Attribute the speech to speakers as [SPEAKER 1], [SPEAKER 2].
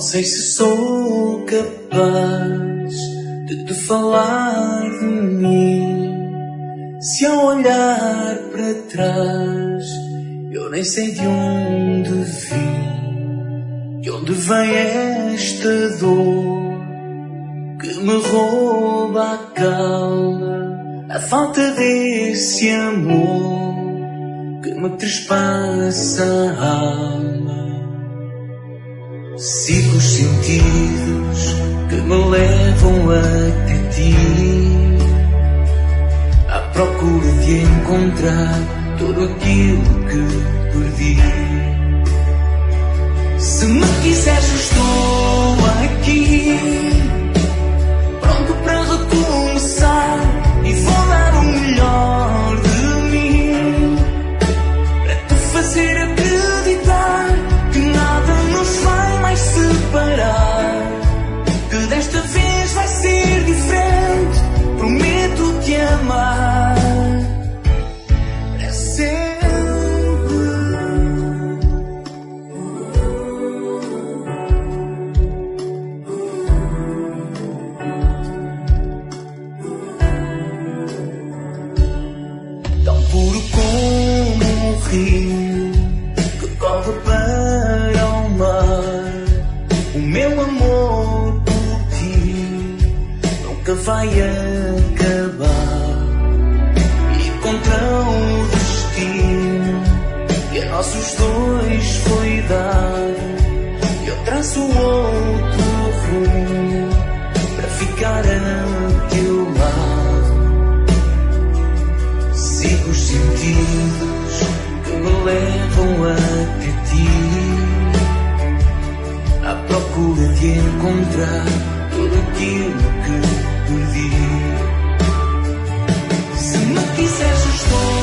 [SPEAKER 1] sei se sou capaz de te falar de mim. Se ao olhar para trás eu nem sei de onde vim, de onde vem esta dor que me rouba a calma, a falta desse amor que me trespassa a alma. Sigo os sentidos que me levam até ti, à procura de encontrar tudo aquilo que perdi. Se me quiseres, eu estou aqui, pronto para recomeçar, e vou dar o melhor de mim para te fazer acreditar que nada nos vai mais separar, que desta vez vai ser diferente. Prometo te amar para sempre. Tão puro como um rio que corre para o mar, o meu amor por ti nunca vai acabar. E contra o destino que a nossos dois foi dar, eu traço outro rumo para ficar a teu lado. Sigo os sentidos que me levam até ti, à procura de encontrar tudo aquilo que perdi. Se me quiseres, eu estou